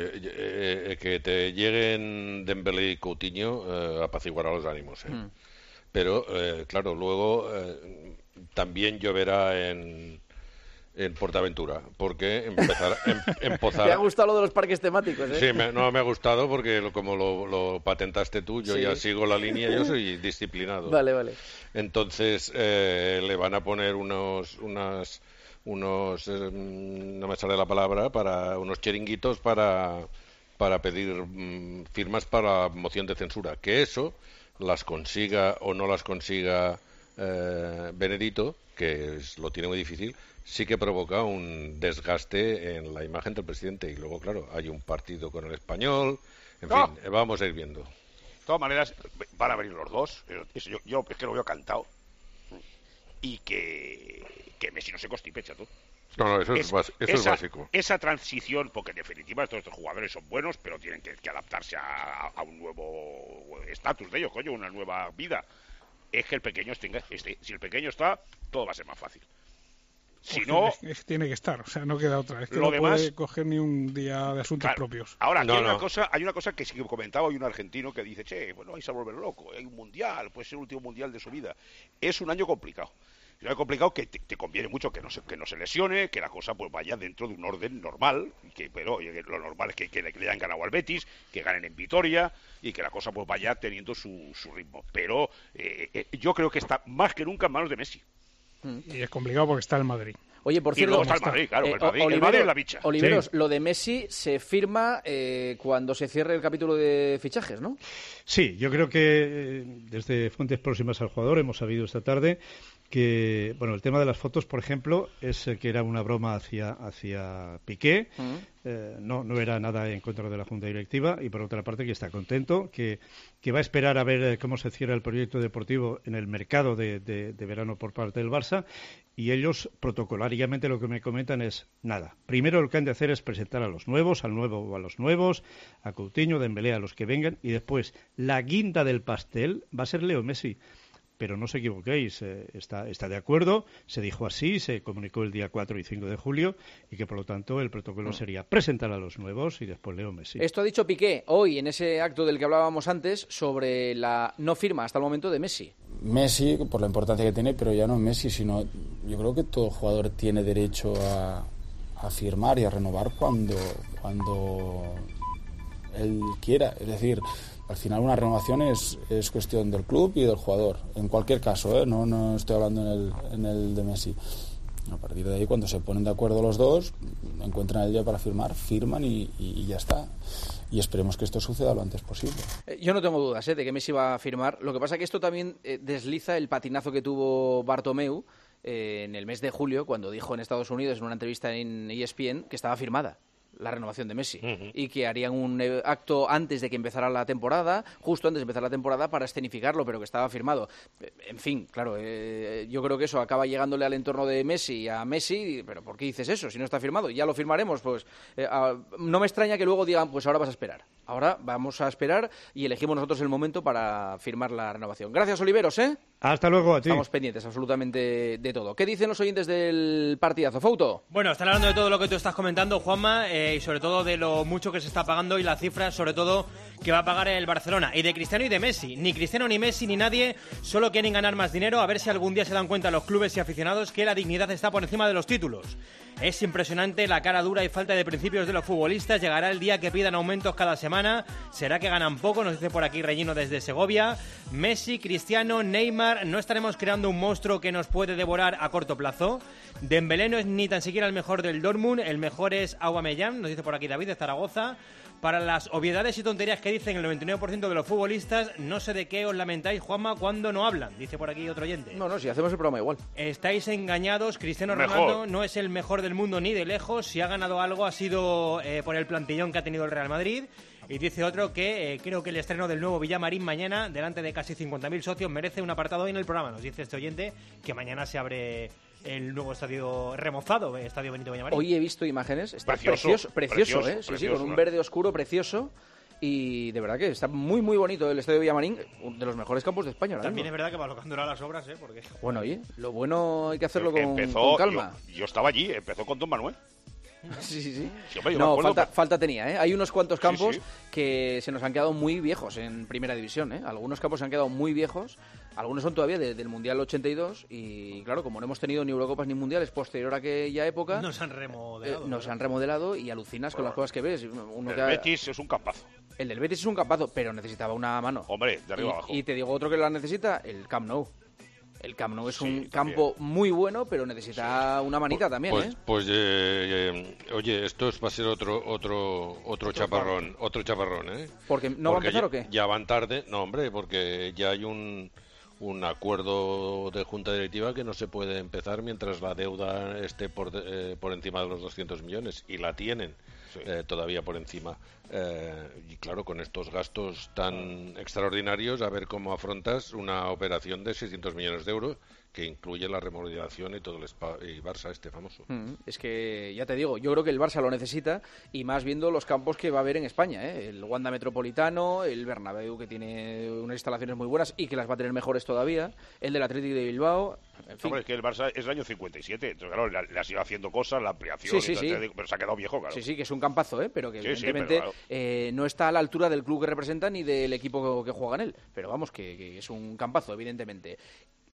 Que te lleguen Dembélé y Coutinho apaciguará los ánimos, Pero, claro, luego también lloverá en Portaventura, porque empezar... ¿Te ha gustado lo de los parques temáticos? Sí, me ha gustado porque como lo patentaste tú, yo ya sigo la línea, yo soy disciplinado. Vale. Entonces le van a poner unos no me sale la palabra, para unos chiringuitos para pedir firmas para moción de censura. Que eso las consiga o no las consiga Benedito, que lo tiene muy difícil, sí que provoca un desgaste en la imagen del presidente. Y luego, claro, hay un partido con el Español. En fin, vamos a ir viendo. De todas maneras, van a venir los dos. Yo es que lo veo cantado. Y que Messi no se constipe, chato. No, eso es básico. Esa transición, porque en definitiva todos estos jugadores son buenos, pero tienen que adaptarse a un nuevo estatus de ellos, una nueva vida. Es que el pequeño si el pequeño está, todo va a ser más fácil. Si no, tiene que estar, o sea, no queda otra. Es que no puede coger ni un día de asuntos propios. Ahora, aquí hay una cosa que sí que comentaba hoy un argentino que dice, vais a volver loco, hay un mundial, puede ser el último mundial de su vida. Es un año complicado. Es un año complicado que te conviene mucho que no se lesione, que la cosa pues vaya dentro de un orden normal, pero lo normal es que le hayan ganado al Betis, que ganen en Vitoria y que la cosa pues vaya teniendo su ritmo. Pero yo creo que está más que nunca en manos de Messi. Y es complicado porque está el Madrid. Oye, por cierto, está el Madrid, claro, el Madrid es la bicha. Oliveros, lo de Messi se firma cuando se cierre el capítulo de fichajes, ¿no? Sí, yo creo que desde fuentes próximas al jugador hemos sabido esta tarde que, bueno, el tema de las fotos, por ejemplo, es que era una broma hacia Piqué, no era nada en contra de la Junta Directiva, y por otra parte que está contento, que va a esperar a ver cómo se cierra el proyecto deportivo en el mercado de verano por parte del Barça, y ellos protocolariamente lo que me comentan es nada. Primero lo que han de hacer es presentar a los nuevos, al nuevo o a los nuevos, a Coutinho, Dembélé, a los que vengan, y después la guinda del pastel va a ser Leo Messi. Pero no os equivoquéis, está de acuerdo, se dijo así, se comunicó el día 4 y 5 de julio y que por lo tanto el protocolo sería presentar a los nuevos y después Leo Messi. Esto ha dicho Piqué hoy en ese acto del que hablábamos antes sobre la no firma hasta el momento de Messi. Messi, por la importancia que tiene, pero ya no Messi, sino yo creo que todo jugador tiene derecho a firmar y a renovar cuando él quiera, es decir, al final una renovación es cuestión del club y del jugador, en cualquier caso, no estoy hablando en el de Messi. A partir de ahí, cuando se ponen de acuerdo los dos, encuentran el día para firmar, firman y ya está. Y esperemos que esto suceda lo antes posible. Yo no tengo dudas de que Messi va a firmar. Lo que pasa es que esto también desliza el patinazo que tuvo Bartomeu en el mes de julio, cuando dijo en Estados Unidos, en una entrevista en ESPN, que estaba firmada la renovación de Messi y que harían un acto antes de que empezara la temporada, justo antes de empezar la temporada, para escenificarlo, pero que estaba firmado. En fin, claro, yo creo que eso acaba llegándole al entorno de Messi, a Messi, pero ¿por qué dices eso? Si no está firmado, ya lo firmaremos, pues no me extraña que luego digan, pues ahora vas a esperar. Ahora vamos a esperar y elegimos nosotros el momento para firmar la renovación. Gracias, Oliveros, Hasta luego, a ti. Estamos pendientes absolutamente de todo. ¿Qué dicen los oyentes del partidazo, Fouto? Bueno, están hablando de todo lo que tú estás comentando, Juanma, y sobre todo de lo mucho que se está pagando y las cifras, sobre todo, que va a pagar el Barcelona. Y de Cristiano y de Messi. Ni Cristiano ni Messi ni nadie solo quieren ganar más dinero, a ver si algún día se dan cuenta los clubes y aficionados que la dignidad está por encima de los títulos. Es impresionante la cara dura y falta de principios de los futbolistas. Llegará el día que pidan aumentos cada semana. ¿Será que ganan poco? Nos dice por aquí Reñino desde Segovia. Messi, Cristiano, Neymar. ¿No estaremos creando un monstruo que nos puede devorar a corto plazo? Dembélé no es ni tan siquiera el mejor del Dortmund. El mejor es Aubameyang, nos dice por aquí David de Zaragoza. Para las obviedades y tonterías que dicen el 99% de los futbolistas, no sé de qué os lamentáis, Juanma, cuando no hablan, dice por aquí otro oyente. No, si hacemos el programa igual. Estáis engañados, Cristiano Ronaldo no es el mejor del mundo ni de lejos. Si ha ganado algo ha sido por el plantillón que ha tenido el Real Madrid. Y dice otro que creo que el estreno del nuevo Villamarín mañana, delante de casi 50.000 socios, merece un apartado hoy en el programa. Nos dice este oyente que mañana se abre el nuevo estadio remozado, Estadio Benito Villamarín. Hoy he visto imágenes, está precioso, sí, con un verde oscuro precioso. Y de verdad que está muy, muy bonito el Estadio Villamarín, uno de los mejores campos de España. También es verdad que va locando las obras, porque... Bueno, oye, lo bueno hay que hacerlo con calma. Yo estaba allí, empezó con Don Manuel. Sí. Hombre, no, falta tenía, ¿eh? Hay unos cuantos campos que se nos han quedado muy viejos en Primera División, ¿eh? Algunos campos se han quedado muy viejos, algunos son todavía del Mundial 82 y claro, como no hemos tenido ni Eurocopas ni Mundiales posterior a aquella época... Nos han remodelado y alucinas con las cosas que ves. Betis es un campazo. El del Betis es un campazo, pero necesitaba una mano. Hombre, de arriba abajo. Y te digo otro que la necesita, el Camp Nou. El Camp Nou es un campo muy bueno, pero necesita una manita también, oye, esto va a ser otro chaparrón, ¿eh? ¿Porque no va a empezar o qué? Ya van tarde, no, hombre, porque ya hay un acuerdo de junta directiva que no se puede empezar mientras la deuda esté por encima de los 200 millones, y la tienen todavía por encima. Y claro, con estos gastos tan extraordinarios, a ver cómo afrontas una operación de 600 millones de euros que incluye la remodelación y todo el Barça famoso. Es que, ya te digo, yo creo que el Barça lo necesita, y más viendo los campos que va a haber en España, ¿eh? El Wanda Metropolitano, el Bernabéu, que tiene unas instalaciones muy buenas y que las va a tener mejores todavía, el del Atlético de Bilbao, en fin. Hombre, es que el Barça es el año 57, entonces claro, le has ido haciendo cosas, la ampliación, pero se ha quedado viejo, claro. Sí, que es un campazo, pero que evidentemente no está a la altura del club que representa ni del equipo que juega en él, pero vamos, que es un campazo, evidentemente.